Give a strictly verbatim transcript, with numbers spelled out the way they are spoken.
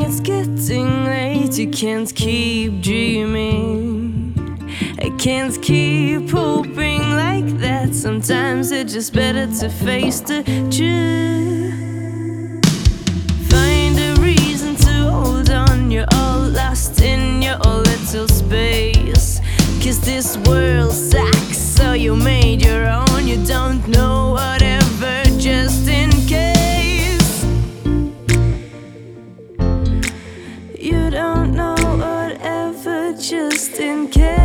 it's getting late, you can't keep dreaming. I can't keep hoping like that. Sometimes it's just better to face the truth. Find a reason to hold on, you're all lost in your own little space. Cause this world sucks, so you made your own. You don't know whatever, just in case. You don't know whatever, just in case.